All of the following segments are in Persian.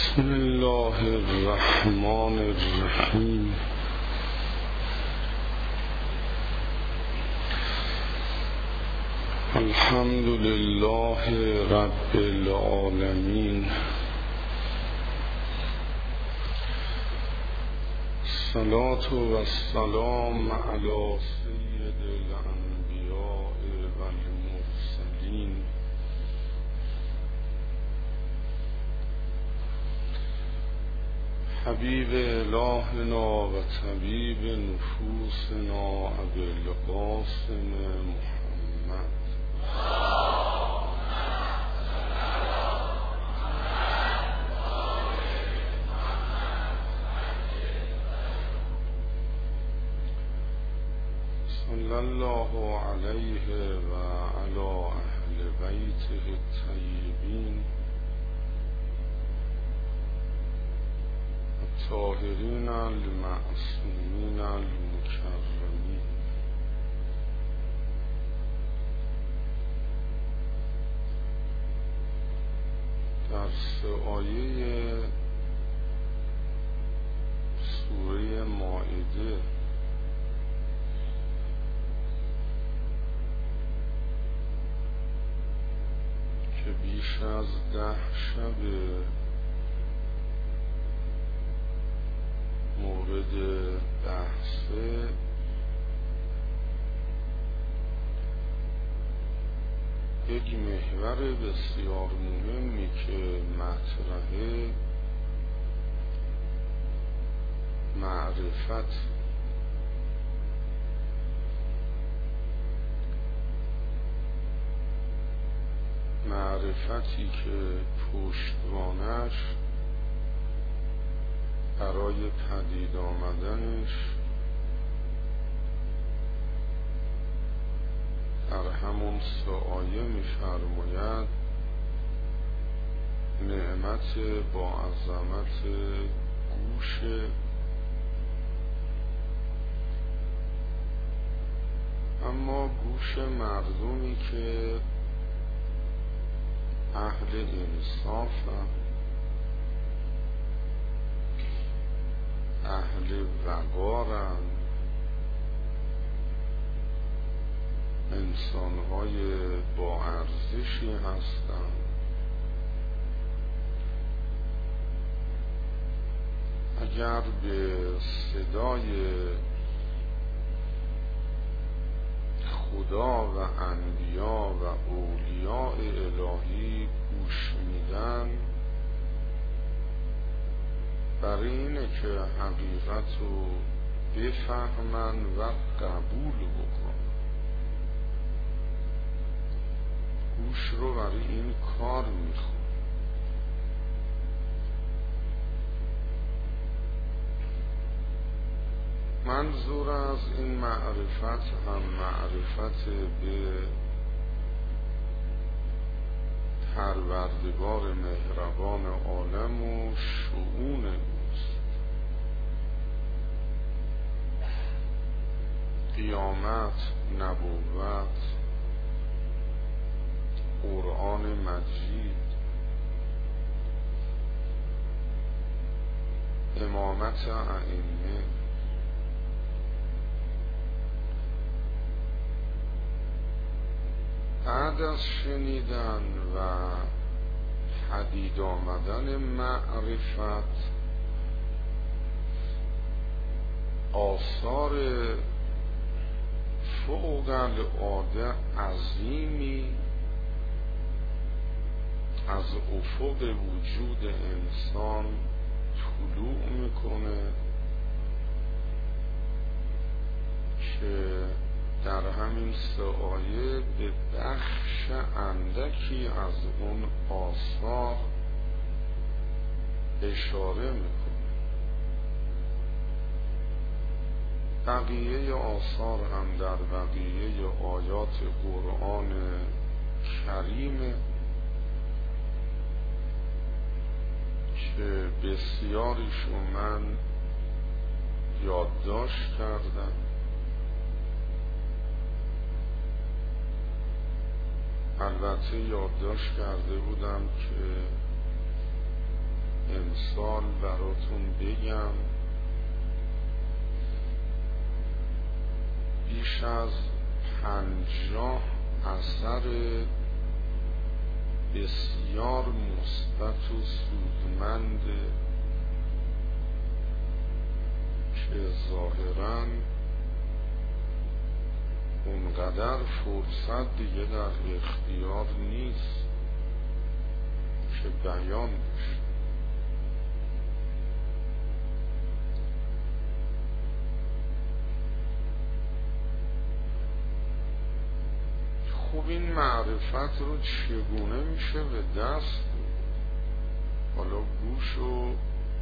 بسم الله الرحمن الرحیم. الحمد لله رب العالمین. الصلاة والسلام علی سید الانبیاء والمرسلین حبیب الهنا و طبیب نفوسنا ابوالقاسم محمد صلی الله علیه و علی اهل بیته الطیبین الطاهرین المعصومین المکرمین. درس آیه سوره مائده که بیش از 10 شب مورد بحثه، یک محور بسیار مهمی که مطرحه معرفتی که پشتوانش برای پدید آمدنش در همون 3 آیه می‌فرماید نعمت با عظمت گوش، اما گوش مردمی که اهل انصافن، اهل وقارن، انسانهای با ارزشی هستند. اگر به صدای خدا و انبیا و اولیاء الهی گوش میدن، برای اینه که حقیقت رو بفهمن و قبول بکنن. گوش رو برای این کار میخوان. منظور از این معرفت هم معرفت به پروردگار مهربان عالم و شؤون اوست. قیامت، نبوت، قرآن مجید، امامت ائمه، بعد از شنیدن و پدید آمدن معرفت، آثار فوق العاده عظیمی از افق وجود انسان طلوع میکنه که در همین 3 آیه به بخش اندکی از اون آثار اشاره میکنه. بقیه آثار هم در بقیه آیات قرآن کریمه که بسیاریشو من یادداشت کردم. البته یادداشت کرده بودم که امسال براتون بگم بیش از 50 اثر بسیار مثبت و سودمند که ظاهراً اونقدر فرصت دیگه در اختیار نیست که بیان بشه. خب این معرفت رو چگونه میشه به دست بود؟ حالا گوش رو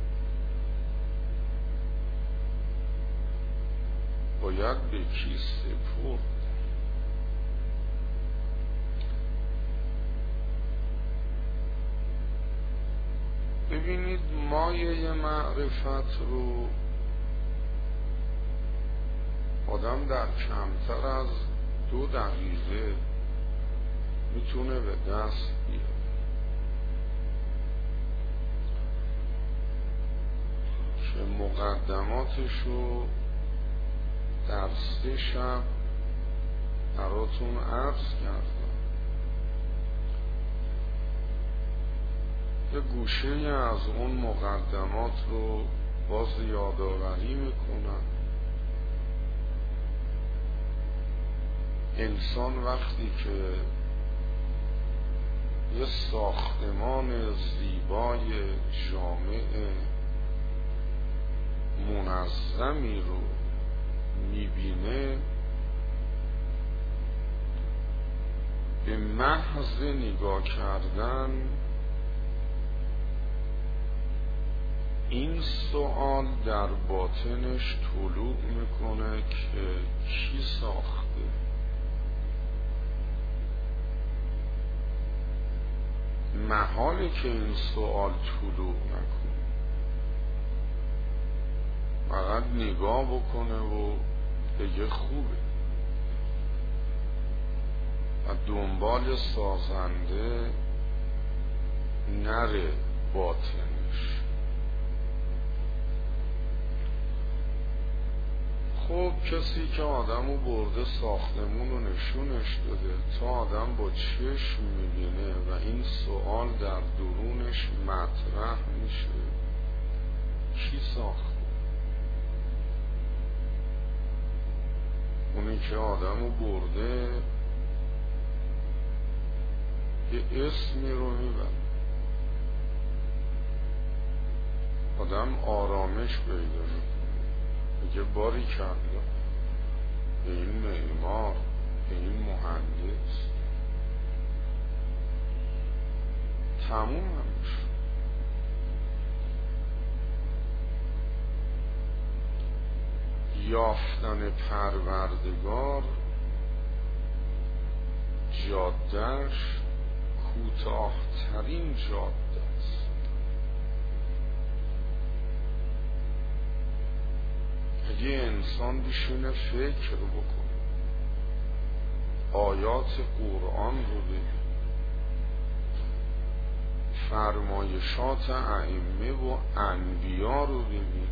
باید به کی سپرد؟ ببینید مایه معرفت رو آدم در کمتر از 2 دقیقه میتونه به دست بیاره. که مقدماتش رو در 3 شب براتون عرض کردم. یه گوشه از اون مقدمات رو باز یادآوری میکنم. انسان وقتی که یه ساختمان زیبای جامع منظمی رو میبینه، به محض نگاه کردن این سوال در باطنش طلوع میکنه که کی ساخته؟ محاله که این سوال طلوع نکنه، فقط نگاه بکنه و بگه خوبه و دنبال سازنده نره باطنش. خب کسی که آدمو برده ساختمون رو نشونش داده تا آدم با چشم میبینه و این سوال در درونش مطرح میشه، کی ساخته؟ اونی که آدمو برده یه اسمی رو میبره، آدم آرامش پیدا میکنه، میگه باری کلا به این معمار، به این مهندس. تموم همش. یافتن پروردگار جادهش کوتاه‌ترین جاده است. اگه انسان بشینه فکر بکنه، آیات قرآن رو ببینه، فرمایشات ائمه و انبیا رو ببینه،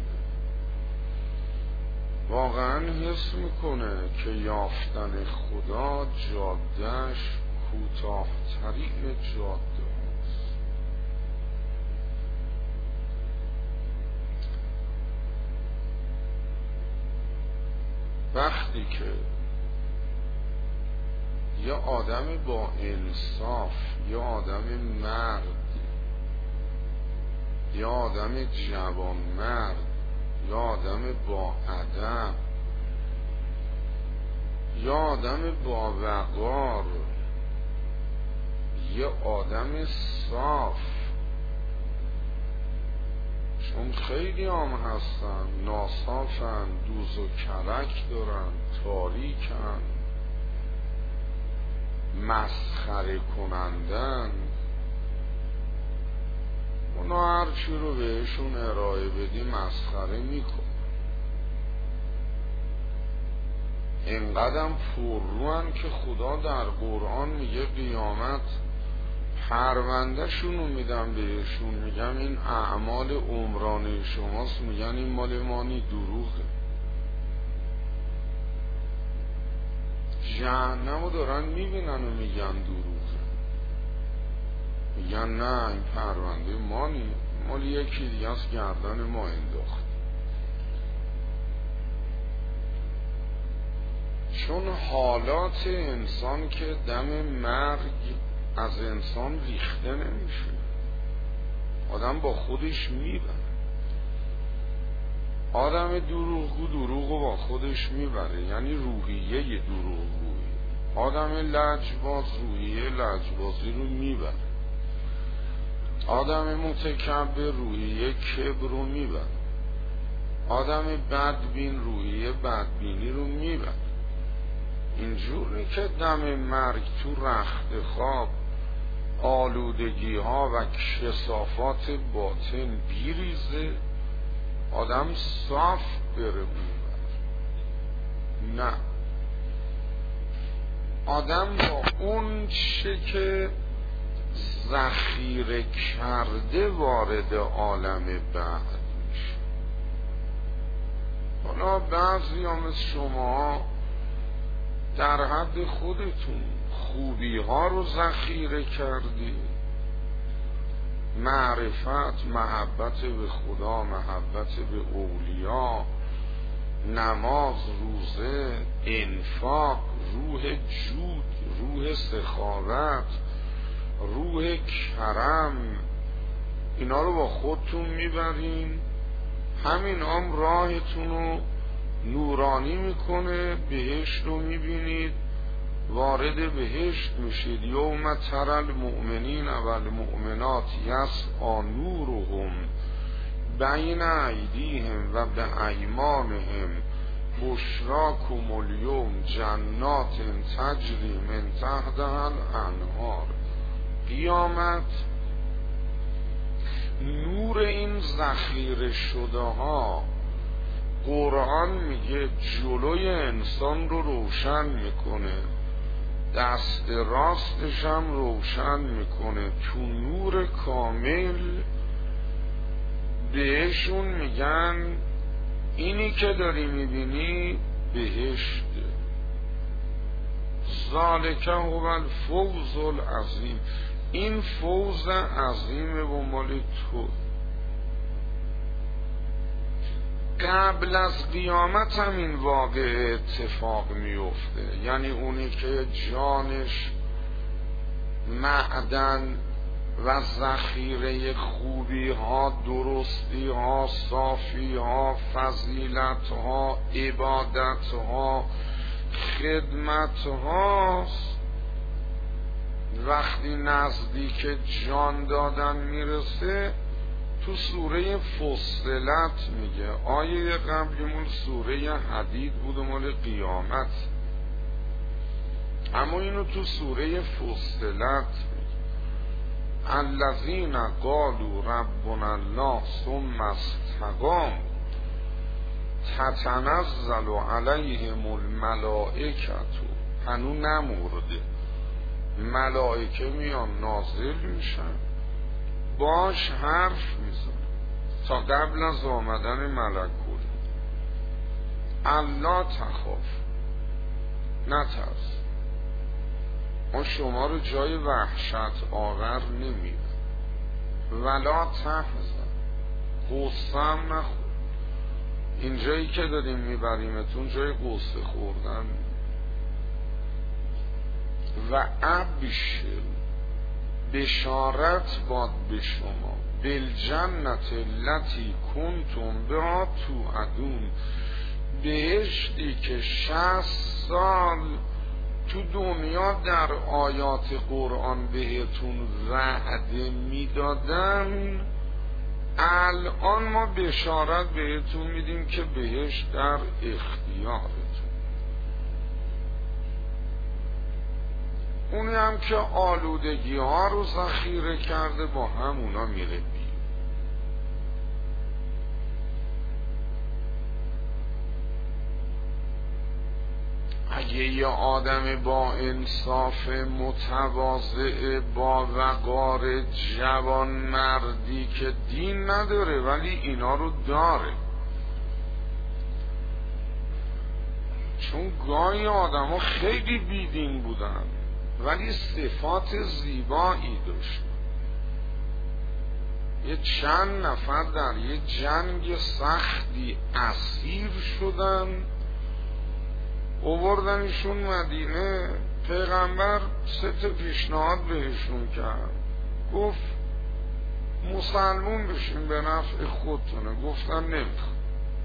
واقعا حس میکنه که یافتن خدا جادهش کوتاه‌ترین جاده است. وقتی که یه آدم با انصاف، یه آدم مرد، یه آدم جوان مرد، یه آدم با ادب، یه آدم با وقار، یه آدم صاف، چون خیلی هم هستن ناصافن، دوز و کرک دارن، تاریکن، مسخره کنندن، اونا هرچی رو بهشون ارائه بدی مسخره میکن. اینقدر پرروان که خدا در قرآن میگه قیامت پرونده شونو میدم بهشون، میگم این اعمال عمرانه شماست، میگن این مال مانی، دروغه. جهنمو دارن میبینن و میگن دروغه، میگن نه این پرونده مانی، مال یکی دیگه از گردن ما انداخت. چون حالات انسان که دم مرگ از انسان ریخته نمیشه، آدم با خودش میبره. آدم دروغگو دروغو با خودش میبره، یعنی روحیه دروغگویی. آدم لجباز روحیه لجبازی رو میبره. آدم متکبر روحیه کبر رو میبره. آدم بدبین روحیه بدبینی رو میبره. اینجوری که دم مرگ تو رخت خواب آلودگی ها و کثافات باطن بیریزه، آدم صاف بره بوبر. نه، آدم با اون چه که ذخیره کرده وارد عالم بعد میشه. حالا بعضی هم از شما در حد خودتون خوبی ها رو ذخیره کردی، معرفت، محبت به خدا، محبت به اولیا، نماز، روزه، انفاق، روح جود، روح سخاوت، روح کرم، اینا رو با خودتون میبرین. همین هم راهتون رو نورانی میکنه، بهشت رو میبینید، وارد بهشت میشید. یوم تری المؤمنین و المؤمنات یسعی نورهم بین ایدیهم و بایمانهم بشراکم الیوم جنات تجری من تحتها الانهار. قیامت نور این ذخیره شده ها، قرآن میگه جلوی انسان رو روشن میکنه، دست راستش هم روشن میکنه. تو نور کامل بهشون میگن اینی که داری میبینی بهشت. ذالک هو الفوز العظیم. این فوز عظیم و مال تو. قبل از قیامت هم این واقع اتفاق میفته، یعنی اونی که جانش معدن و ذخیره خوبی ها، درستی ها، صافی ها، فضیلت ها، عبادت ها، خدمت هاست، وقتی نزدیک جان دادن میرسه تو سوره فصلت میگه. آیه قبلیمون سوره حدید بود و مال قیامت، اما اینو تو سوره فصلت میگه. الذین قالوا ربنا الله ثم استقاموا تتنزل علیهم الملائکه. هنو نمرده، ملائکه میان نازل میشن، باش حرف میزن تا قبل از آمدن ملکوت. الله تخاف، نترس، ما شما رو جای وحشت آور نمیبریم. ولا تحزن، غصه هم نخور. این جایی که داریم میبریمتون جای غصه خوردن. و ابشر، بشارت باد به شما، بالجنت التي کنتم بها توعدون، بهشتی که 60 سال تو دنیا در آیات قرآن بهتون وعده میدادن، الان ما بشارت بهتون میدیم که بهشت در اختیارتون. اونی هم که آلودگی ها رو ذخیره کرده با همونا میره بیر. یه آدم با انصاف، متواضع، با وقار، جوان مردی که دین نداره ولی اینا رو داره. چون گاهی آدم ها خیلی بیدین بودن ولی صفات زیبایی داشت. یه چند نفر در یه جنگ سختی اسیر شدن، آوردنشون مدینه. پیغمبر 3 پیشنهاد بهشون کرد، گفت مسلمون بشین به نفع خودتونه. گفتن نمیخواد.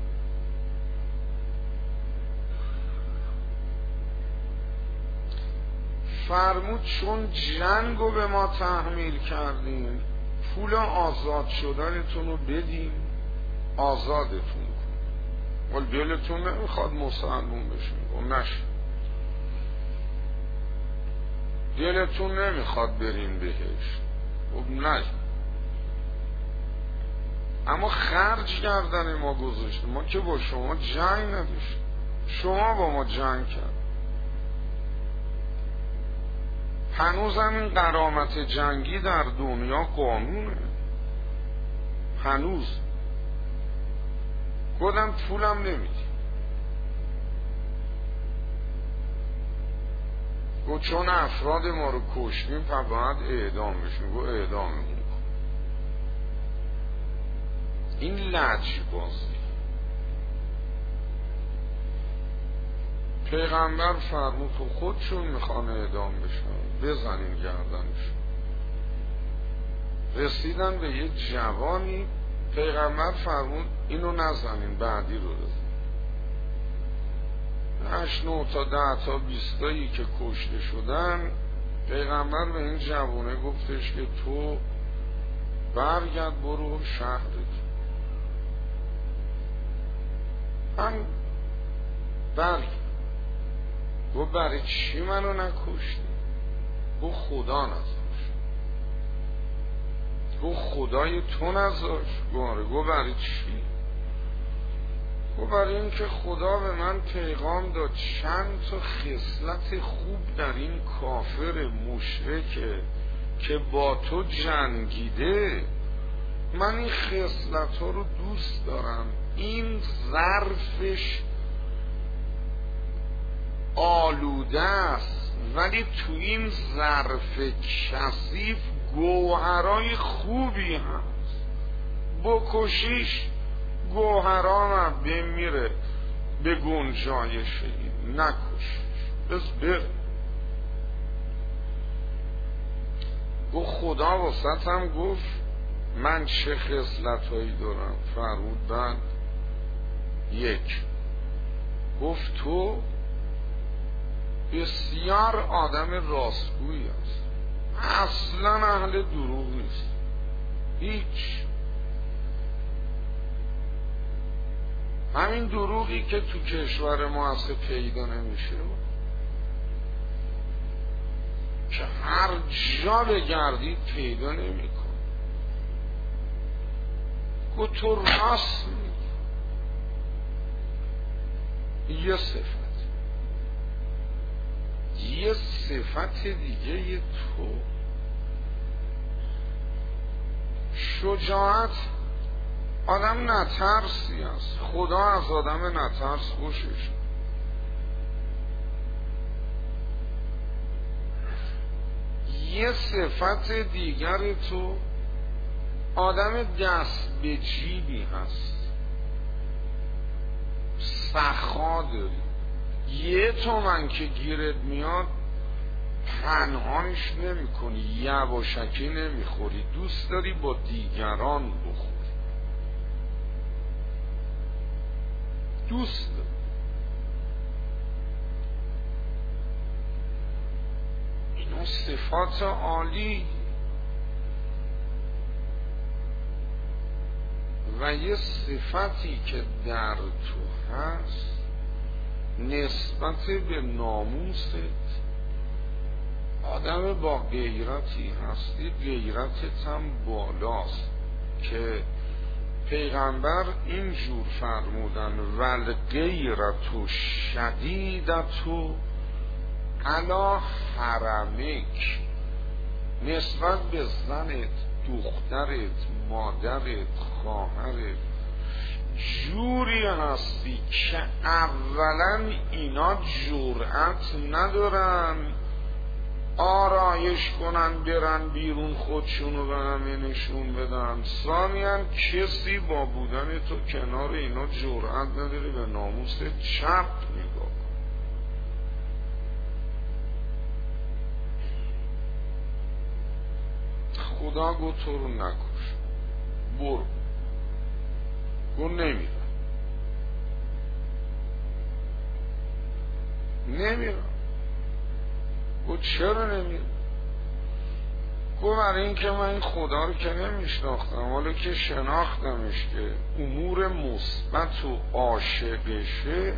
فرمود چون جنگو به ما تحمیل کردیم، پول آزاد شدنتون رو بدیم، آزادتون کن. ولی دلتون نمیخواد مسلمون بشین. و نشد. دلتون نمیخواد بریم بهش. و نشد. اما خرج کردن ما گذاشتیم. ما که با شما جنگ نداشتیم، شما با ما جنگ کرد. هنوز هم این غرامت جنگی در دنیا قانونه. هنوز گفتم پولم نمیدی. گفت چون افراد ما رو کشتیم پس باید اعدام بشیم. گفت اعداممون کن. این لجبازی. پیغمبر فرمود تو خودشون میخوان اعدام بشن، بزنین گردنشون. رسیدن به یه جوانی، پیغمبر فرمود اینو نزنین، بعدی رو بزن. 8 9 تا 10 تا 20 تایی که کشته شدن، پیغمبر به این جوانه گفتش که تو برگرد برو شهرت. من برگرد. گفت برای چی منو نکشتی؟ گفت خدا نذاشت. گفت خدای تو نذاشت؟ گفت برای چی؟ گفت برای این که خدا به من پیغام داد چند تا خصلت خوب در این کافر مشرکه که با تو جنگیده، من این خصلت ها رو دوست دارم. این ظرفش آلوده است ولی تو این ظرف کثیف گوهرای خوبی هست. بکشیش گوهرانم بمیره به گنجایش این. نکشیش بس بر. گفت خدا واسطم گفت من چه خصلتایی دارم؟ فرمود بعد 1. گفت تو بسیار آدم راستگویی است، اصلا اهل دروغ نیست. هیچ. همین دروغی که تو کشور ما اصلا پیدا نمیشه، که هر جا بگردید پیدا نمیکن. گفت تو راست میگی. یه صفت. یه صفت دیگه یه تو شجاعت. آدم نترسی است. خدا از آدم نترس خوشش. یه صفت دیگر تو آدم دست به جیبی هست، سخا داری. 1 تومن که گیرت میاد پنهانش نمی کنی، یواشکی نمی خوری، دوست داری با دیگران بخوری. دوست داری. اینا صفات عالی. و یه صفتی که در تو هست نسبت به ناموست، آدم با غیرتی هستی، غیرتت هم بالاست که پیغمبر اینجور فرمودن ول غیرتو شدیدتو علا حرمک، نسبت به زنت، دخترت، مادرت، خواهرت جوری هستی که اولا اینا جرأت ندارن آرایش کنن برن بیرون خودشونو به همه نشون بدن، ثانیاً کسی با بودن تو کنار اینا جرأت نداره به ناموس چپ نگاه. خدا گو تو رو نکش، برو. گو نمیرم. گو چرا نمیرم؟ گو برای این که من این خدا رو که نمیشناختم، حالا که شناختمش که امور مثبت و عاشقشه،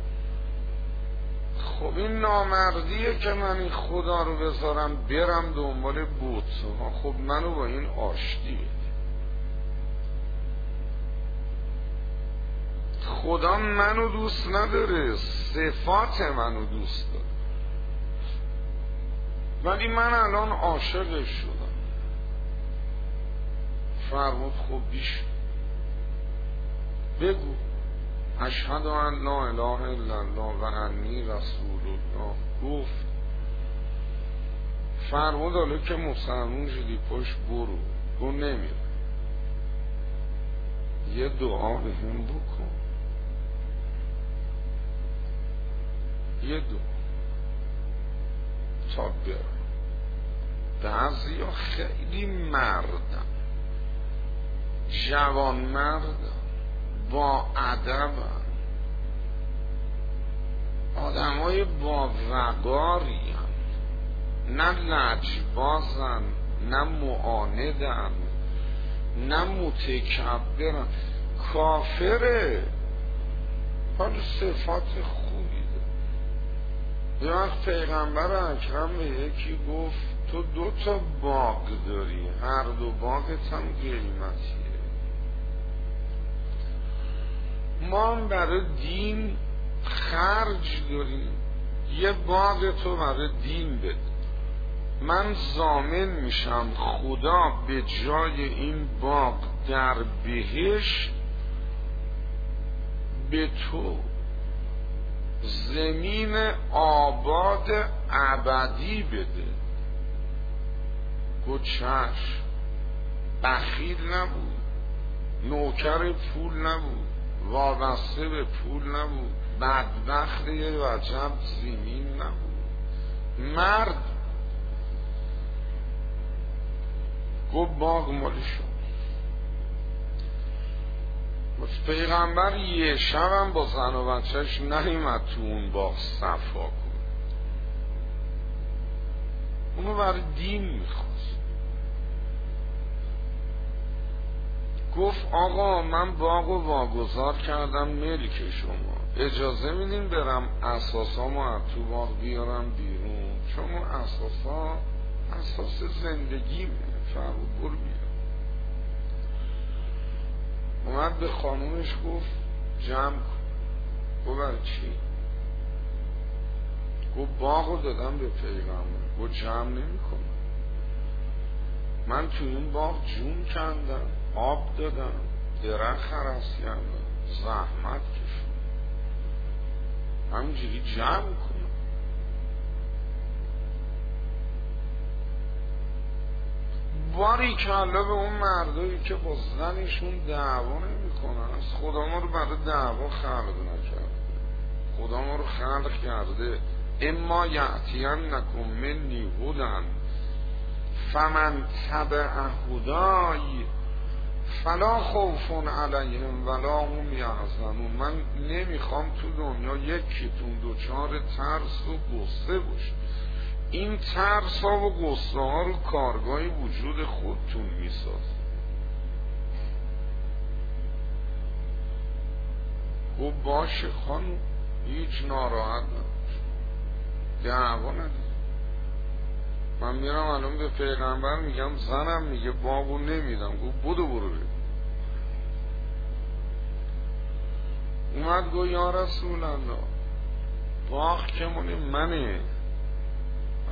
خب این نامردیه که من این خدا رو بذارم برم دنبال بوتها. خب منو با این آشتی بده. خدا منو دوست نداره، صفات منو دوست داره، ولی من الان عاشقش شدم. فرمود خب بیش بگو اشهد ان لا اله الا الله و انی رسول الله. گفت. فرمود حالا که مسلمون شدی پشت برو. گو نمیره. یه دعا به هم بکن، یه دعا تا برم. بعضی ها خیلی مردن، جوان مردن، با ادبن، آدم های با وقاری هم، نه لجبازن، نه معاندن، نه متکبرن. کافره حال صفات خوبی ده. یه وقت پیغمبر اکرم به یکی گفت تو 2 باغ داری، هر 2 باغت هم قیمتیه. ما هم برای دین خرج داریم، یه باغ تو برای دین بده. من ضامن میشم خدا به جای این باغ در بهشت به تو زمین آباد ابدی بده. گو چشم. بخیل نبود، نوکر پول نبود، وابسته به پول نبود، بدبخت وجب زمین نبود، مرد. گو باغ مال شما. پیغمبر یه شبم با زن و بچهش نیامد تو اون باغ صفا کن، اونو برای دین میخواست. گفت آقا من باغ و واگذار کردم ملک شما، اجازه میدین برم اساسامو از تو باغ بیارم بیرون، چون اون اساسا اساس زندگی فرمود برو بیار. اومد به خانومش گفت جمع کن. گفت برای چی؟ گفت باغو دادم به پیغمبر. گفت جمع نمی کنم، من تو این باغ جون کندم، آب دادم، درخت هرس کردم، زحمت کشم، همینجوری جمع کنم. باری کلا به اون مردایی که با زنشون دعوا نمی کنن. خدا ما رو برای دعوا خلق نکرده، خدا ما رو خلق کرده اما یأتینکم منی هدی فمن تبع هدای فلا خوف علیهم ولا هم یحزنون. من نمیخوام تو دنیا یکیتون دچار ترس و غصه باشه. این ترس ها و غصه ها رو کارگاه وجود خودتون میساز. و باشه خانم، هیچ ناراحت نباش، دعوا نداری. من میرم الان به پیغمبر میگم زنم میگه باغو نمیدم. گفت بودو برو بید. اومد گفت یا رسول الله باغ که مال منه،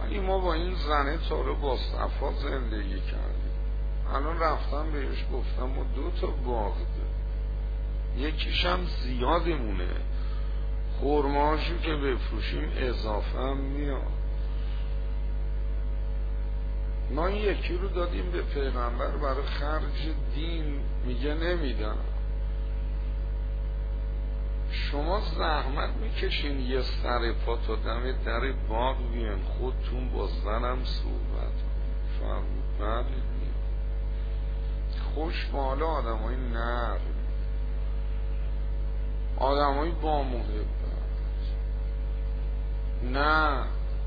ولی ما با این زنه تاره با صفا زندگی کردیم. الان رفتم بهش گفتم ما 2 تا باغ داریم، یکیش هم زیادمونه، خرماشو که بفروشیم اضافه هم میاد. ما این یکی رو دادیم به پیغمبر برای خرج دین، میگه نمیدم. شما زحمت میکشین یه سر پا تا دم در باغ بیان خودتون با زنم صحبت کنید. فرمود خوش بالا آدم های نرم، آدم های با محبت. نه،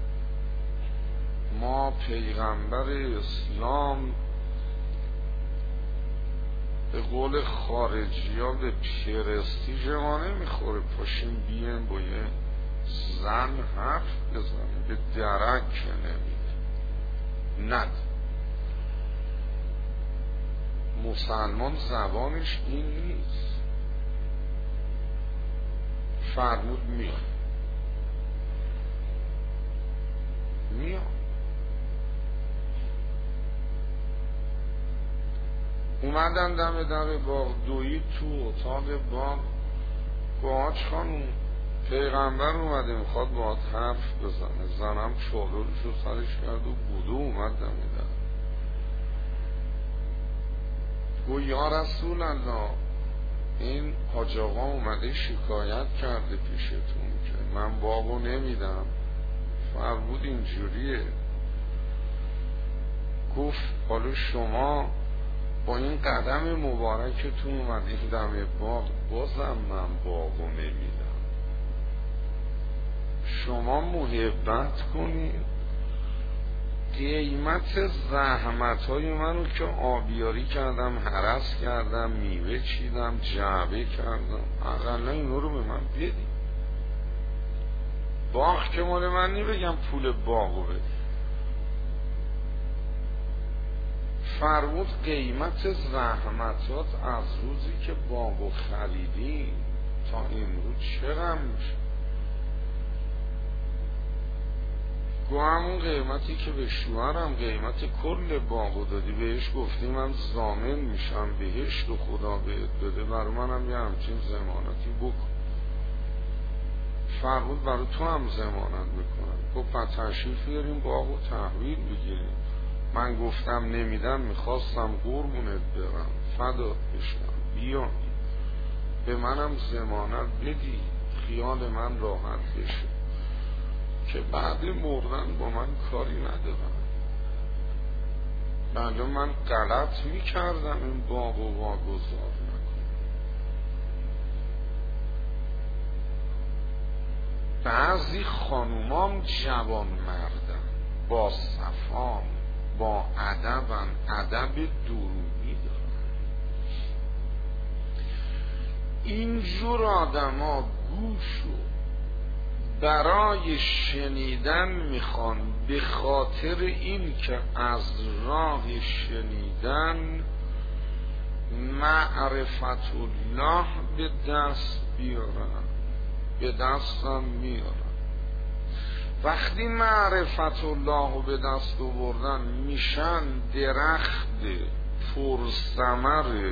ما پیغمبر اسلام به قول خارجی ها به پرستیژ ما نمیخوره پاشیم بیان با یه زن حرف بزنیم، به درک که نمیده. ند مسلمان زبانش این نیست. فرمود میاد اومدن دم در باغ، دوید تو اتاق باغ. گاهاج خانوم پیغمبر اومده میخواد باهات حرف بزنه. زنم چادرشو سرش کرد و بودو اومد دم در. گو یا رسول الله این حاج آقا اومده شکایت کرده پیشتون که من باغو نمیدم. فرمود اینجوریه. گفت حالا شما با این قدم مبارکتون اومدید دم باغ، بازم من باغو نمیدم. شما محبت کنید، قیمت زحمت های منو که آبیاری کردم، هرس کردم، میوه چیدم، جعبه کردم، اقلا اینو رو به من بدید. باغ که مال من نی بگم پول باغو بدید. فرمود قیمت زحمتات از روزی که باغو خریدی تا امروز چقدر میشه؟ گو همون قیمتی که به شوهرم قیمت کل باغو دادی، بهش گفتی من ضامن میشم بهشت و خدا بهت بده، برای منم یه همچین ضمانتی بکن. فرمود برای تو هم ضمانت میکنم. گفت پس تشریف بیاریم باغو تحویل بگیریم. من گفتم نمیدم، میخواستم قربونت برم، فدات بشم، بیا به منم ضمانت بدی، خیال من راحت بشه که بعد مردن با من کاری ندارم. بله من غلط میکردم این باغو واگذار نکنم. بعضی خانومام جوان مردن، با صفان، با ادبن، ادب درونی دارن. اینجور آدم ها گوشو برای شنیدن میخوان، به خاطر این که از راه شنیدن معرفت الله به دست بیارن، به دستم میارن. وقتی معرفت الله به دست آوردن میشن درخت پرثمر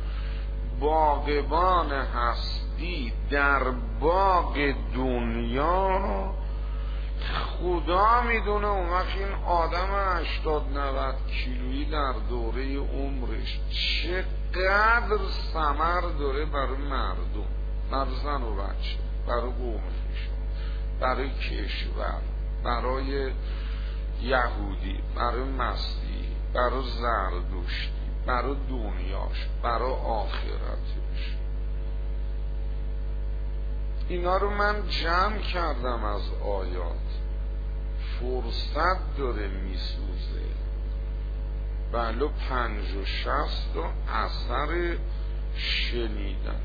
باغبان هستی در باغ دنیا. خدا میدونه اون وقت این آدم 80-90 کیلویی در دوره عمرش چقدر ثمر داره برای مردم، برای زن و بچه، برای قوم خویشان، برای کشور، برای یهودی، برای مسیحی، برای زردشتی، برای دنیاش، برای آخرتش. اینا رو من جمع کردم از آیات. فرصت داره میسوزه. بله 50 و 60 اثر شنیدن.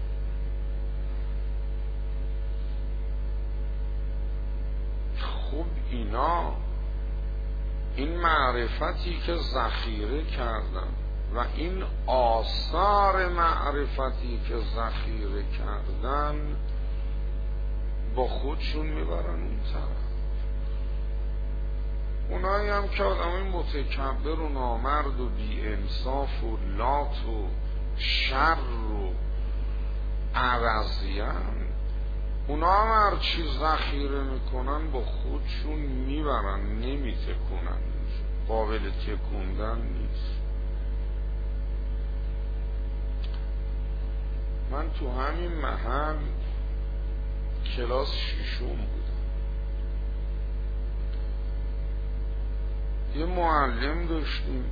خب اینا، این معرفتی که ذخیره کردن و این آثار معرفتی که ذخیره کردن با خودشون میبرن اون طرف. اونایی هم که آدمای متکبر و نامرد و بی انصاف و لات و شر و عوضیان، اونا هم هر چیز ذخیره میکنن با خودشون میبرن، نمیتکنن، قابل تکوندن نیست. من تو همین محل کلاس ششم بودم، یه معلم داشتیم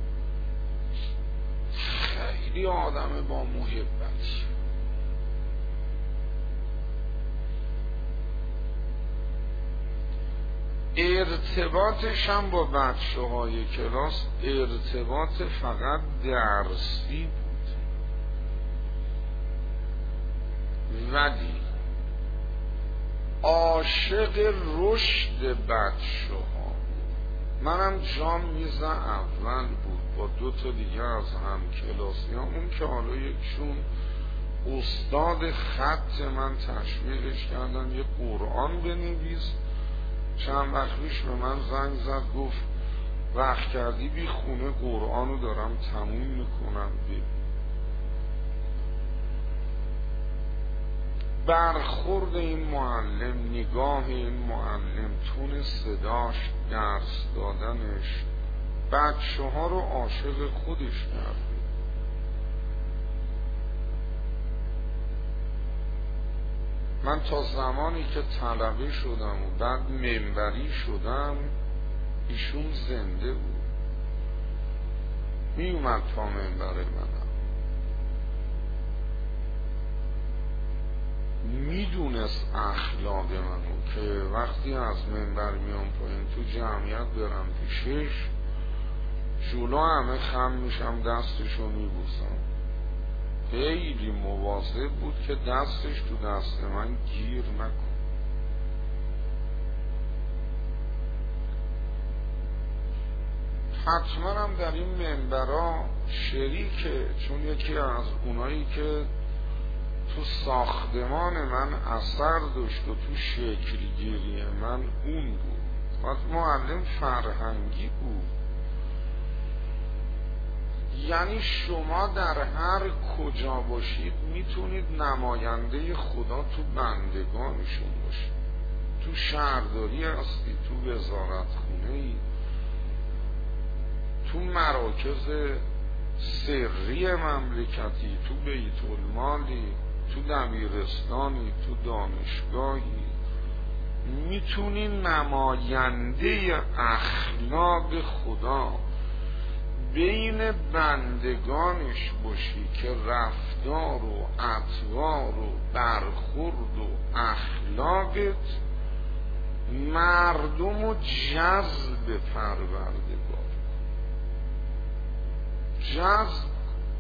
خیلی آدم با محبتی، ارتباطش هم با بچه های کلاس ارتباط فقط درسی بود، ولی عاشق رشد بچه ها بود. منم جام میز اول بود با 2 دیگه از هم کلاسی ها. اون که حالا یکشون استاد خط، من تشویقش کردم یه قرآن بنویس. چند وقت پیش به من زنگ زد گفت وقت کردی بی خونه قرآنو دارم تموم میکنم. برخورد این معلم، نگاه این معلم، تون صداش، درس دادنش بچه ها رو عاشق خودش کرد. من تا زمانی که طلبه شدم و بعد منبری شدم ایشون زنده بود، می اومد تا منبر منم، میدونست اخلاق منو که وقتی از منبر میام پایین تو جمعیت برم پیشش جلو همه خم میشم، دستشو میبوسم. خیلی مواظب بود که دستش تو دست من گیر نکن. حتما هم در این منبرا شریکه، چون یکی از اونایی که تو ساختمان من اثر داشت و تو شکلگیری من اون بود. پس معلم فرهنگی بود، یعنی شما در هر کجا باشید میتونید نماینده خدا تو بندگانشون باشید. تو شهرداری هستی، تو وزارتخونه ای، تو مراکز سری مملکتی، تو بیت المالی، تو دبیرستانی، تو دانشگاهی، میتونی نماینده اخلاق خدا بین بندگانش باشی که رفتار و اطوار و برخورد و اخلاقت مردم و جذب پروردگار، جذب.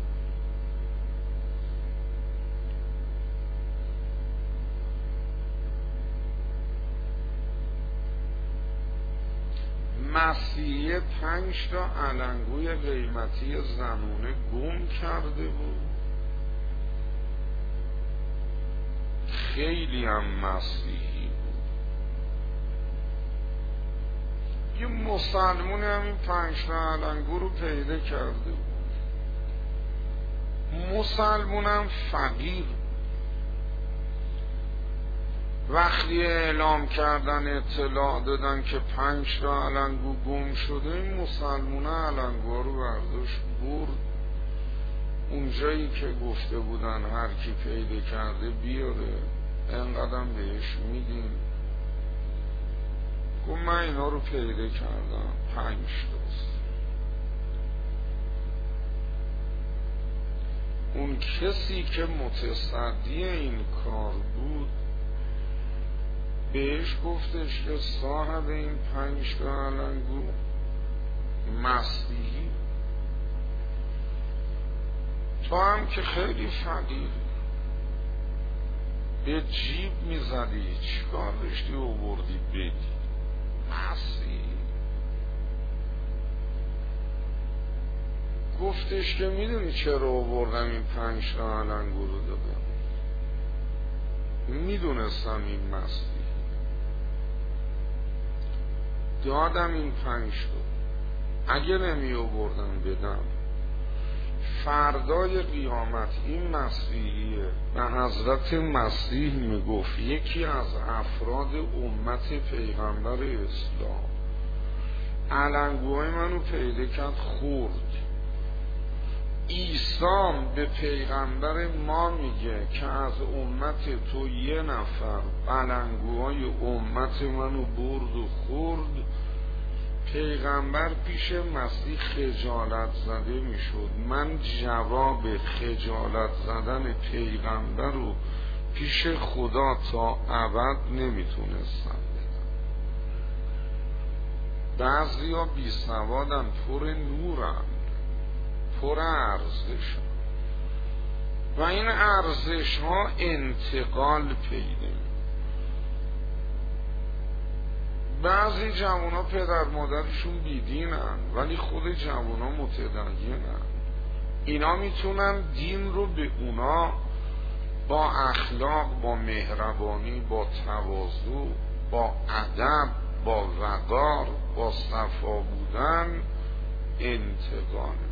مسیح 5 تا علنگوی قیمتی زنونه گم کرده بود. خیلی هم مسیحی بود. یه مسلمون همین 5 تا علنگو رو پیدا کرده بود. مسلمونم فقیر. وقتی اعلام کردن اطلاع دادن که 5 تا علنگو گم شده، این مسلمونه علنگوها رو برداشت برد اونجایی که گفته بودن هر کی پیدا کرده بیاره، اینقدرم بهش میدیم. گفت من اینا رو پیدا کردم، 5 تاست. اون کسی که متصدی این کار بود بهش گفتش که صاحب این 5 تا علنگو مسیحی، تو هم که خیلی فقیری به جیب میزدی، چیکار داشتی آوردی بدی؟ مسیحی. گفتش که میدونی چرا آوردم این 5 تا علنگو رو دادم؟ میدونستم این مسیحی. دادم این 5 تا، اگه نمی آوردم بدم، فردای قیامت این مسیحیه به حضرت مسیح میگفت یکی از افراد امت پیغمبر اسلام علنگوهای منو پیدا کرد خورد. عیسی به پیغمبر ما میگه که از امت تو یه نفر علنگوهای امت منو برد و خورد. پیغمبر پیش مسیح خجالت زده میشد. من جواب خجالت زدن پیغمبر رو پیش خدا تا ابد نمیتونستم بدم. بعضیا بی سوادن، پر نورن، پر ارزش و این ارزش ها انتقال پیدا. بعضی جوونا پدر مادرشون بیدینن ولی خود جوونا متدینن. اینا میتونن دین رو به اونا با اخلاق، با مهربانی، با تواضع، با ادب، با وقار، با صفا بودن انتقال میدن.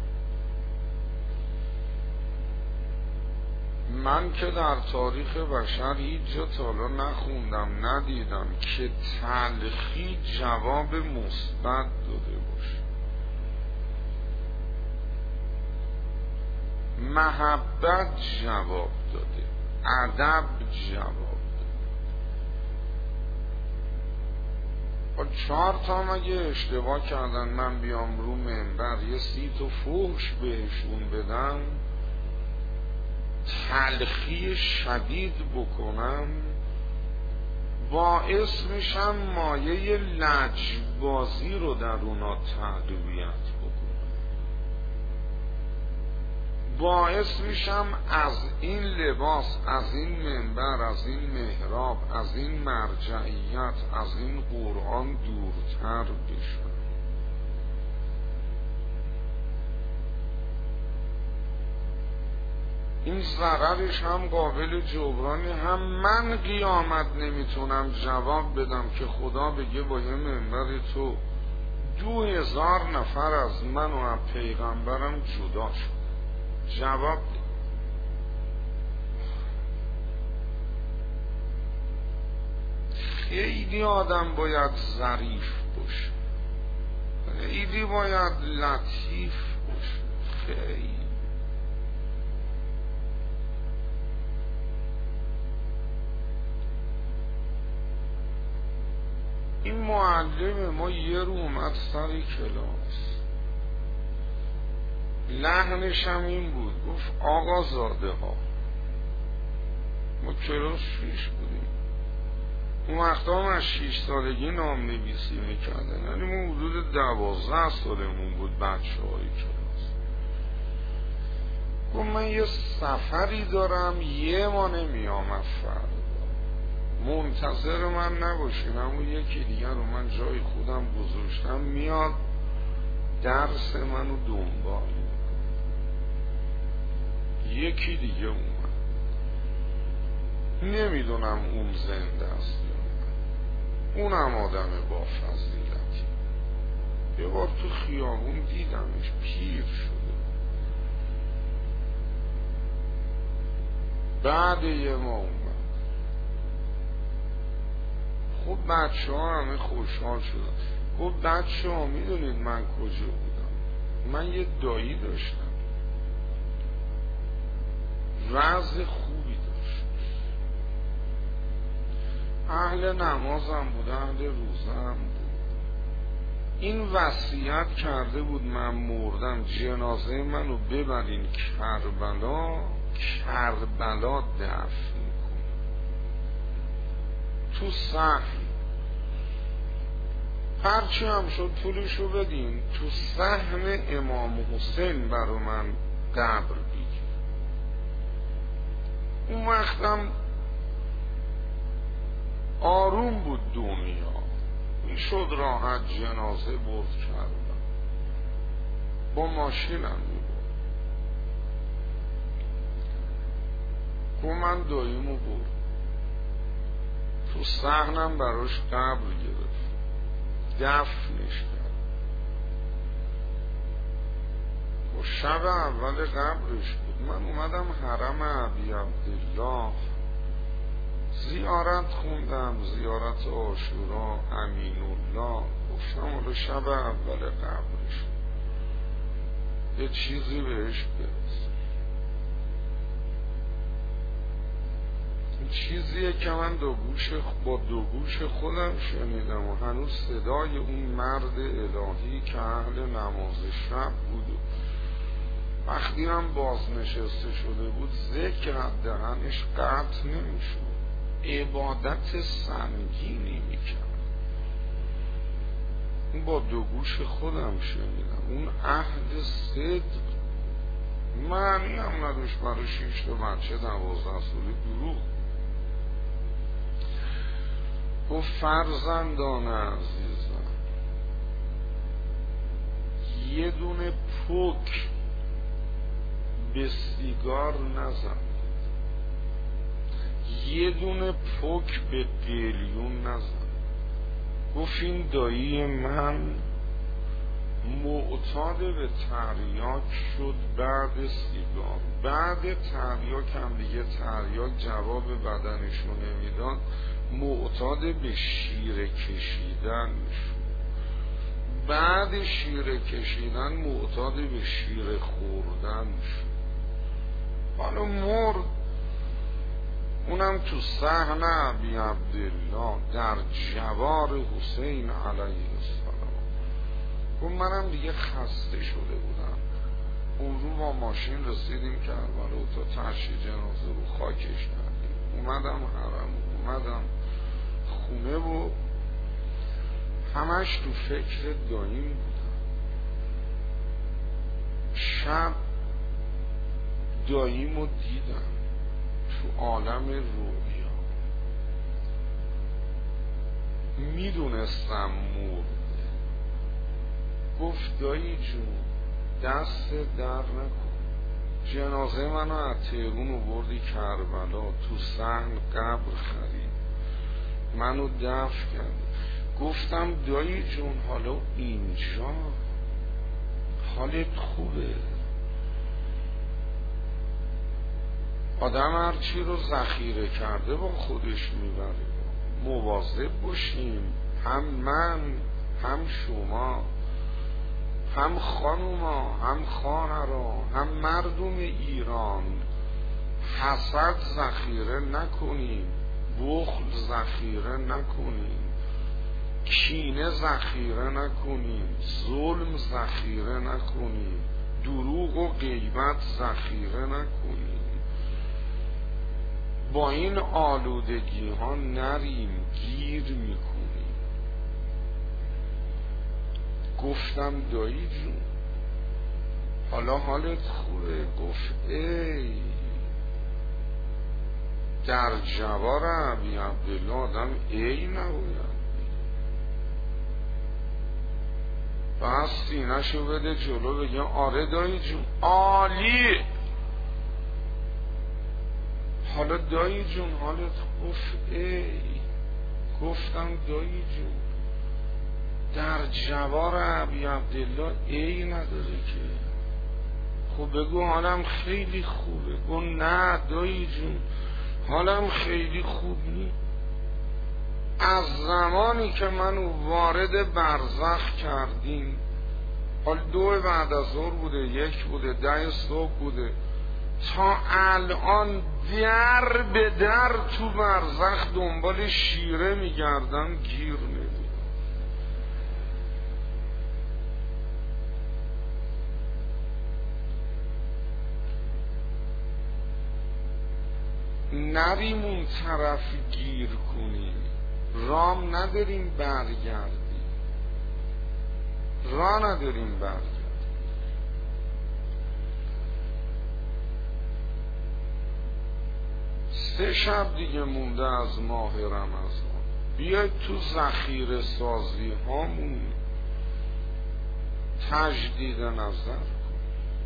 من که در تاریخ بشر هیچ جا تا حالا نخوندم، ندیدم که تلخی جواب مثبت داده باشه. محبت جواب داده، ادب جواب داده. 4 تا مگه اشتباه کردن من بیام رو منبر یه 30 تا فحش بهشون بدم، تلخی شدید بکنم، باعث میشم مایه لجبازی رو در اونا تقویت بکنم، باعث میشم از این لباس، از این منبر، از این محراب، از این مرجعیت، از این قرآن دورتر بشم. این ضررش هم قابل جبرانی، هم من قیامت نمیتونم جواب بدم که خدا بگه با یه منبر تو 2000 نفر از من و از پیغمبرم جدا شد. جواب ده. خیلی آدم باید ظریف باشه، خیلی باید لطیف باشه، خیلی. این معلم ما یه رو اومد سر کلاس، لحنش هم این بود، گفت آقا زاده ها، ما کلاس 6 بودیم، اون وقتا هم از 6 سالگی نام نویسی میکردن، یعنی ما حدود 12 سالمون بود بچه های کلاس. گفت من یه سفری دارم، یه ما نمیام از فردا، منتظر من نباشین، همون یکی دیگر رو من جای خودم گذاشتم میاد درس منو دنبال میکنه. یکی دیگه اومد، نمیدونم اون زنده است یا نه، اونم آدم با فضیلتی. یه بار تو خیابون دیدمش، پیر شده، بعد یه ما اومد. خب بچه ها همه خوشحال شدن. خب بچه ها میدونید من کجا بودم؟ من یه دایی داشتم، وضع خوبی داشت، اهل نمازم بود، اهل روزم بود. این وصیت کرده بود من مردم جنازه منو ببرین کربلا، کربلا دفن تو سهم، هرچی هم شد پولشو بدین، تو سهم امام حسین برا من قبر بگیر. اون وقتم آروم بود دنیا، میشد راحت جنازه برد کردم، با ماشینم میبرد. گو من داییمو برد، تو صحنم براش قبر گرفت، دفنش کرد. و شب اول قبرش بود. من اومدم حرم ابی عبدالله زیارت خوندم، زیارت عاشورا امین الله. گفتم حالا شب اول قبرش یه چیزی بهش برسه. این چیزیه که من با دو گوش خودم شنیدم و هنوز صدای اون مرد الهی که اهل نماز شب بود و وقتی هم بازنشسته شده بود ذکر دهنش قطع نمیشد، عبادت سنگینی میکرد. اون با دو گوش خودم شنیدم. اون عهد صدق معنی هم نداشت برای 6 تا بچه 12 ساله دروغ. گفت فرزندان عزیزم یه دونه پک به سیگار نزن، یه دونه پک به قلیون نزن. گفت این دایی من معتاد به تریاک شد بعد سیگار. بعد تریاک هم دیگه تریاک جواب بدنشو نمیداد، معتاد به شیره کشیدن شد. بعد شیره کشیدن معتاد به شیره خوردن شد. حالا مرد. اونم تو صحن ابی عبدالله در جوار حسین علیه السلام. گفت منم دیگه خسته شده بودم. اون رو با ماشین رسیدیم کربلا تا تشییع جنازه رو خاکش کردیم. اومدم حرم، اومدم خونه و همش تو فکر داییم بودم. شب داییمو دیدم تو عالم رویا. میدونستم مرده. گفت دایی جون دست در نکن، جنازه منو از تهرون آوردی کربلا، تو صحن قبر خرید، منو دفن کرد. گفتم دایی جون حالا اینجا حالت خوبه؟ آدم هرچی رو ذخیره کرده با خودش میبره. مواظب باشیم، هم من هم شما هم خانوما هم خواهرا هم مردم ایران. حسد ذخیره نکنیم، بخل ذخیره نکنیم، کینه ذخیره نکنیم، ظلم ذخیره نکنیم، دروغ و غیبت ذخیره نکنیم. با این آلودگی ها نریم، گیر میکنیم. گفتم دایی جون حالا حالت خوبه؟ گفت ای در جوار ابی عبدالله آدم ای نباید. بس سینه‌شو بده جلو بگم آره دایی جون عالی. حالا دایی جون حالت؟ گفت ای. گفتم دایی جون در جوار ابی عبدالله ای نداره که. خب بگو حالم خیلی خوبه. گفت نه دایی جون حالم خیلی خوب نی. از زمانی که منو وارد برزخ کردیم، حال 2 بعد از ظهر بوده، 1 بوده، 10 صبح بوده، تا الان در به در تو برزخ دنبال شیره میگردم، گیر نمیدم. نریم اون طرف گیر کنیم، رام نداریم برگردیم، راه نداریم برگردیم. 3 شب دیگه مونده از ماه رمضان. بیاید تو ذخیره سازی هامون تجدید نظر کنیم.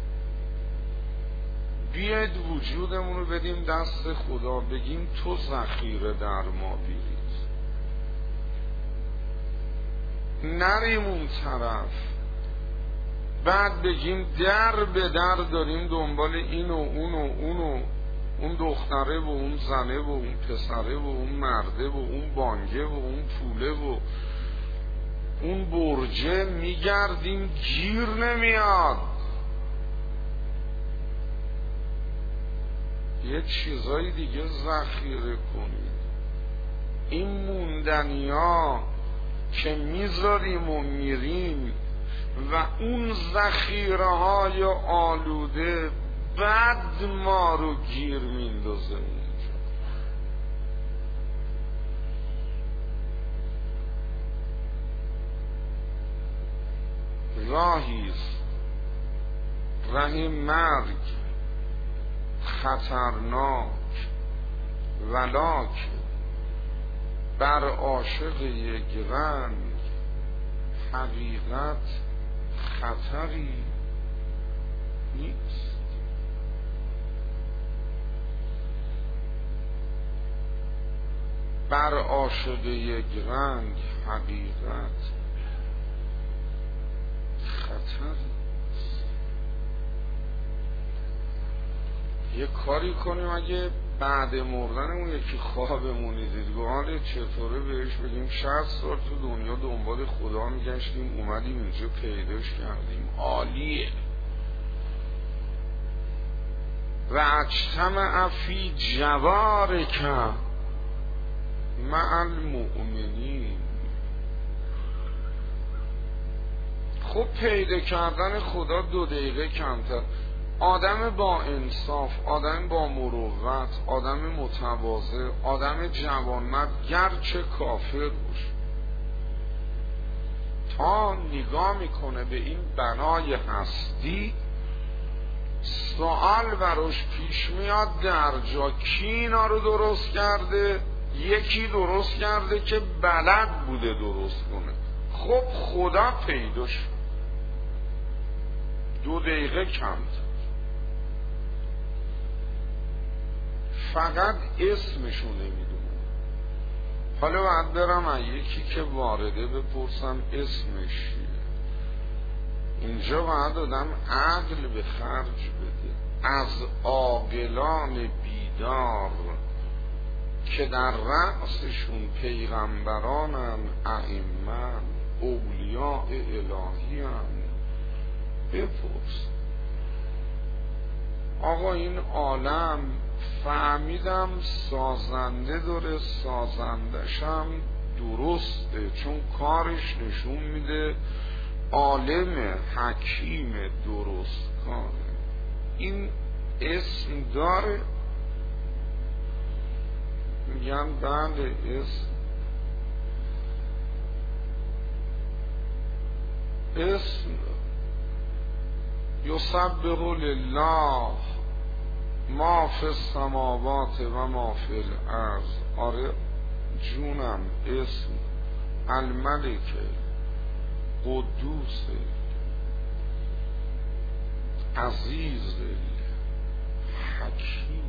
بیاید وجودمون رو بدیم دست خدا، بگیم تو ذخیره در ما بیرید. نریم اون طرف، بعد بگیم در به در داریم دنبال این و اون و اون و اون دختره و اون زنه و اون پسره و اون مرده و اون بانگه و اون پوله و اون برجه، میگردیم گیر نمیاد. یه چیزایی دیگه ذخیره کنید. این موندنیا که میذاریم و میریم و اون ذخیره های آلوده بعد ما رو گیر میندازه اونجا. راهیست، ره مرگ خطرناک، ولیکن بر عاشق یک رنگ حقیقت خطری نیست. بر عاشق یک رنگ حقیقت خطری نیست. یه کاری کنیم اگه بعد مردنمون یکی خوابمون دید حال چطوره بهش بگیم 60 سال تو دنیا دنبال خدا میگشتیم اومدیم اینجا پیداش کردیم، عالیه. و اجتمع فی جوارک مع المؤمنین. خب پیدا کردن خدا 2 دقیقه کمتر. آدم با انصاف، آدم با مروت، آدم متواضع، آدم جوانمرد گرچه کافر باشه تا نگاه میکنه به این بنای هستی، سوال براش پیش میاد در جا کی اینا رو درست کرده؟ یکی درست کرده که بلد بوده درست کنه. خب خدا پیدا شد 2 دقیقه کمتر. فقط اسمشو نمیدونم. حالا باید برم از یکی که وارده بپرسم اسمش چیه. اینجا باید آدم عقل به خرج بده. از عاقلان بیدار که در رأسشون پیغمبرانن، ائمه، اولیاء الهی هم بپرس. آقا این عالم فهمیدم سازنده داره، سازندشم درسته چون کارش نشون میده عالم حکیم درست کاره. این اسم داره؟ میگن بله اسم یسبح لله ما فی السماوات و ما فی الارض. آره جونم، اسم الملک قدوس عزیز حکیم.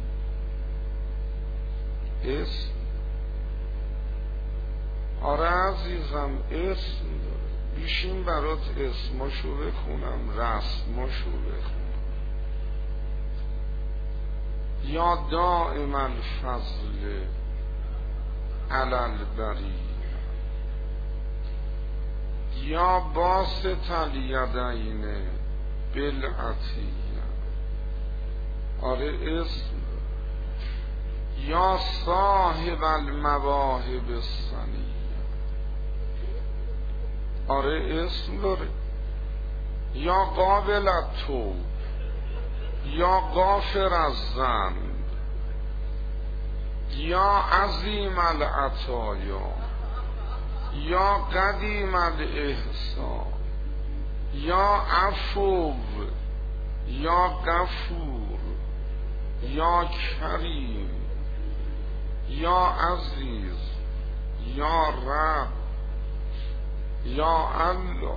اسم آره عزیزم اسم داره. بیشین برات اسماشو بخونم، رسماشو بخونم. یا دائم الفضل علی البریه، یا باسط الیدین بالعطیه. آره اسم. یا صاحب المواهب السنیه. آره اسم داره. یا قابل التوب، یا غافر الذنب، یا عظیم العطایا، یا قدیم الاحسان، یا عفو، یا غفور، یا کریم، یا عزیز، یا رب، یا الله.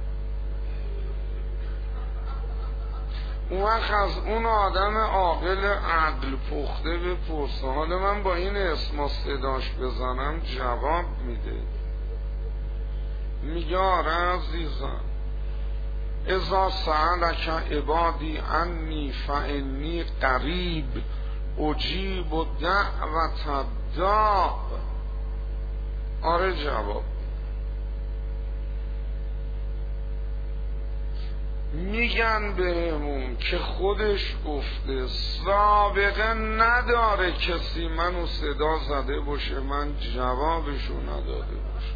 اون وقت از اون آدم عاقل عقل پخته بپرسه. حالا من با این اسم صداش بزنم جواب میده. میگه آره عزیزم، اذا سألک عبادی عنی فانی قریب اجیب دعوت الداع. آره جواب میگن بهمون که خودش گفته سابقه نداره کسی منو صدا زده باشه من جوابشو نداده باشه.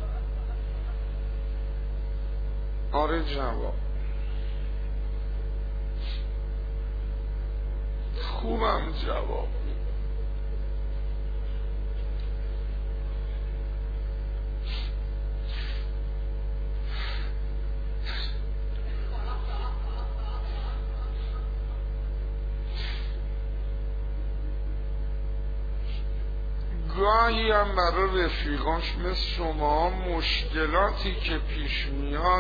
آره جواب خوبم جواب گاهی هم برای رفیقاش مثل شما مشکلاتی که پیش میاد،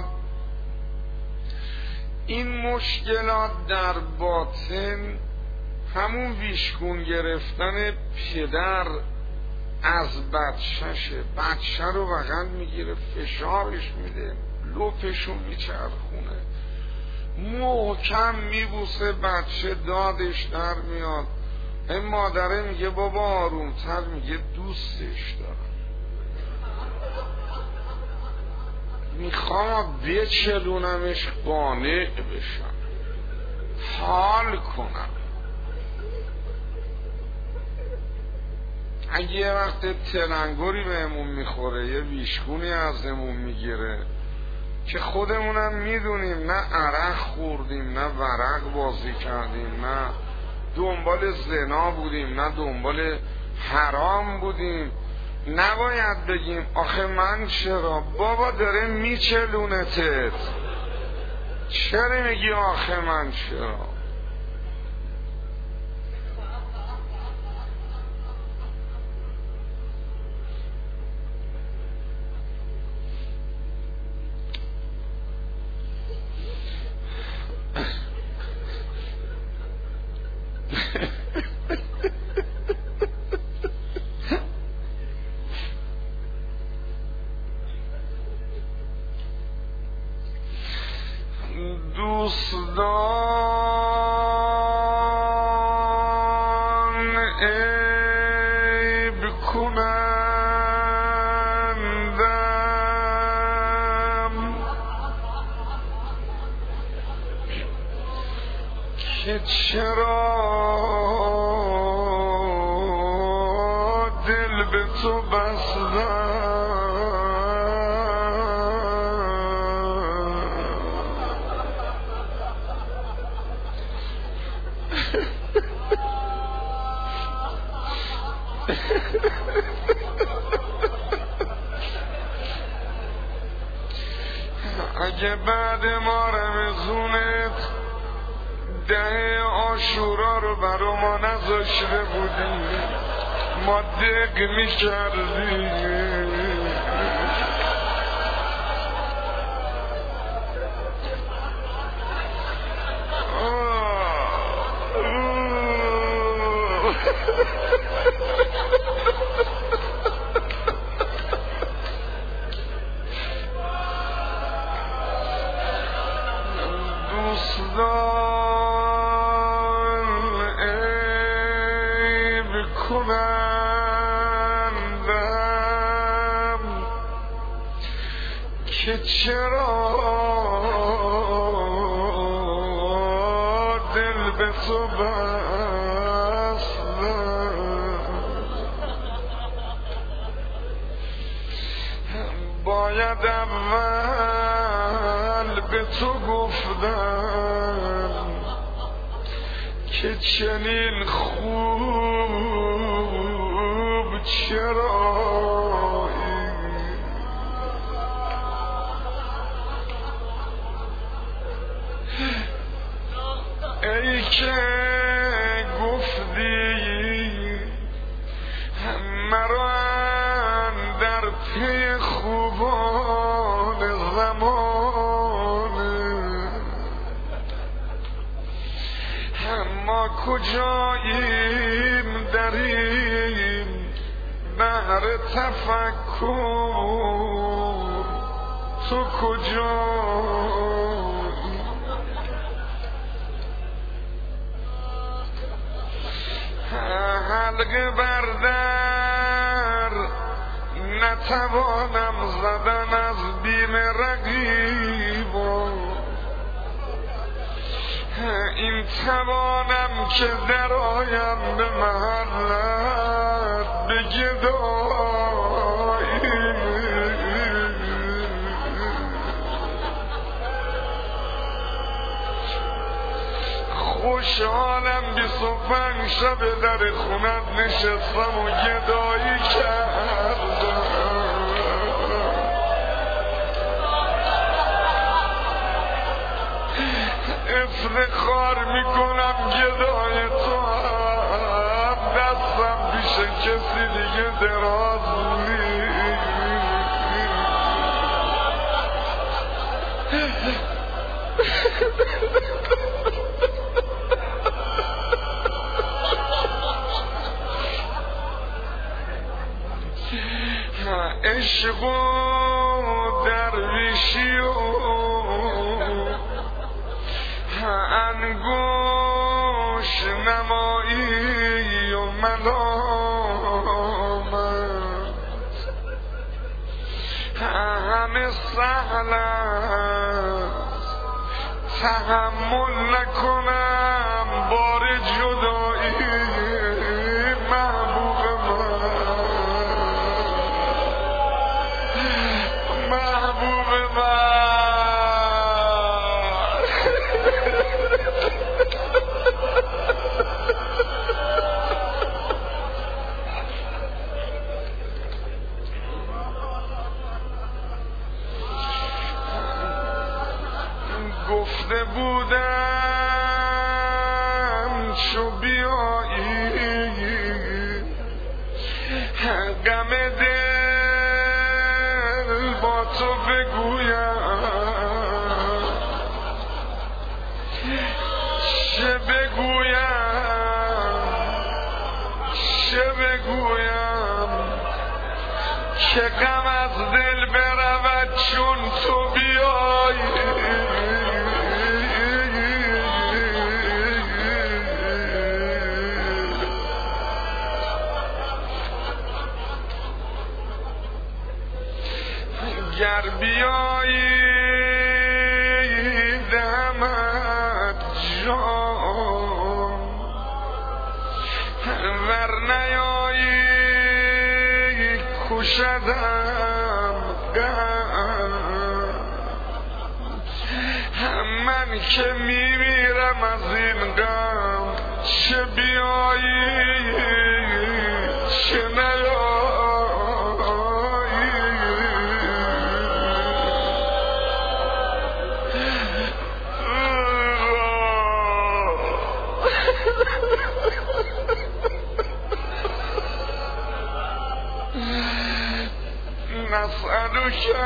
این مشکلات در باطن همون ویشگون گرفتن پدر از بچه رو بغل میگیره فشارش میده لپشو میچرخونه محکم میبوسه بچه دادش در میاد. این مادره میگه بابا آرومتر، میگه دوستش دارم میخوام بچلونمش قانع بشم حال کنم. اگه یه وقت تلنگری بهمون میخوره یه ویشگونی ازمون میگیره که خودمونم میدونیم نه عرق خوردیم نه ورق بازی کردیم نه دنبال زنا بودیم نه دنبال حرام بودیم، نباید بگیم آخه من چرا؟ بابا داره میچلونتت، چرا میگی آخه من چرا؟ دوستان عیب کنندم که چرا دل به تو بستم اگه بعد ما رمزونت ده عاشورا رو برا ما نذاشته بودی ما دق میکردیم. دوستان عیب کنندم که چرا دل به تو باید اول به تو گفتم که چنین خوب چرا ای که گفتی مرا در پی خوبان زمانه ما کجاییم در این بحر تفکر تو کجایی؟ حلقه بردر نتوانم زدن از بیم رقیبان، این توانم که درایم به محلت به گدایی. خوشحالم 25 شب در خونت نشستم و گدایی کردم، افتخار میکنم گدای تو هم دستم پیش کسی دیگه دراز نیست. عشق و درویشی و انگوش نمایی و ملامت همه سهل است، تحمل نکنم بار جدایی. محبوب من، محبوب من، گفته بودم چو بیایی غم دل با تو بگویم، چه بگویم که غم از دل برود چون تو بیایی. گر بیایی دمت جان، ور نیایی کشدم غم، من که میمیرم از این غم، چه بیایی چه نیایی. نسألك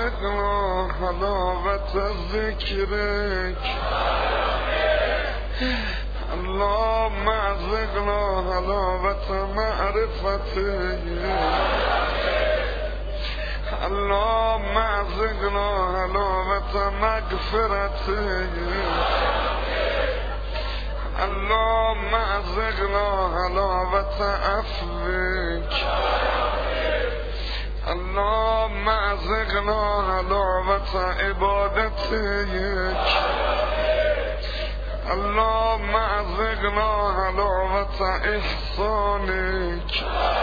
ذقنا حلاوت ذکرک اللهم ذقنا حلاوت معرفتک اللهم ذقنا حلاوت مغفرتک اللهم ذقنا حلاوت عفوک اللهم ذقنا حلاوت عبادتک اللهم ذقنا حلاوت احسانک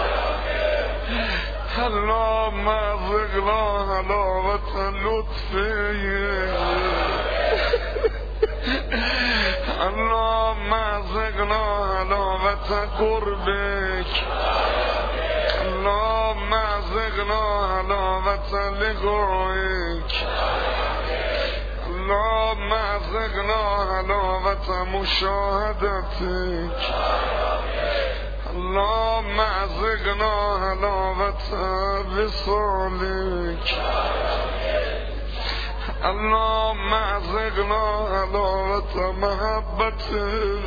اللهم ذقنا حلاوت لطفک اللهم ذقنا حلاوت قربک اللهم ذقنا حلاوت لقائک اللهم ذقنا حلاوت مشاهدتک اللهم ذقنا حلاوت وصالک اللهم ذقنا حلاوت محبتک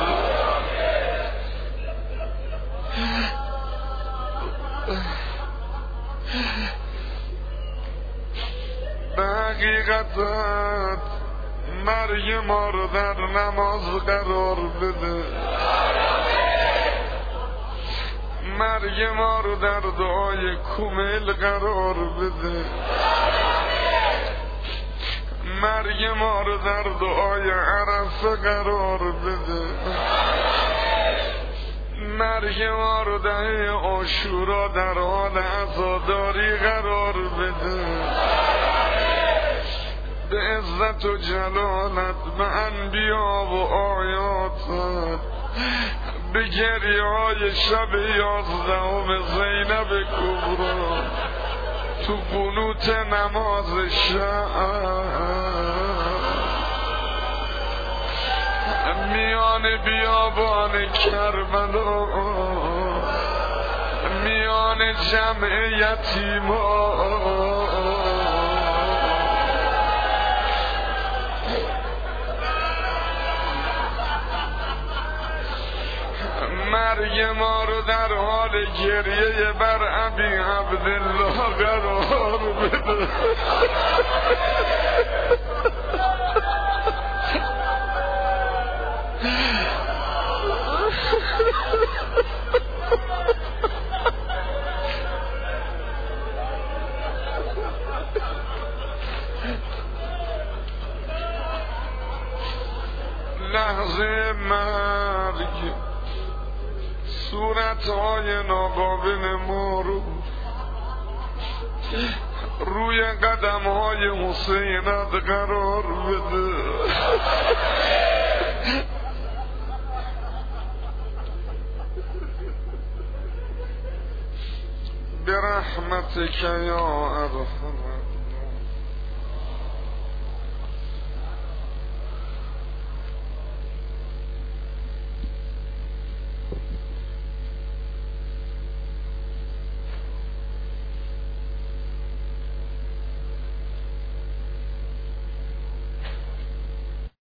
به حقیقتت مرگ ما رو در نماز قرار بده مرگ ما رو در دعای کمیل قرار بده مرگ ما رو در دعای عرفه قرار بده مرگ ما رو دهه عاشورا در حال عزاداری قرار بده به عزت و جلالت به انبیا و آیاتت به گریه های شب 11 زینب کبرا تو قنوت نماز شب میان بیابان کربلا میان جمع یتیمان مرگ ما رو در حال گریه بر ابی عبدالله قرار بده لحظه مرگ صورتهای ناقابل ما رو روی قدمهای حسینت قرار بده برحمتک یا ارحم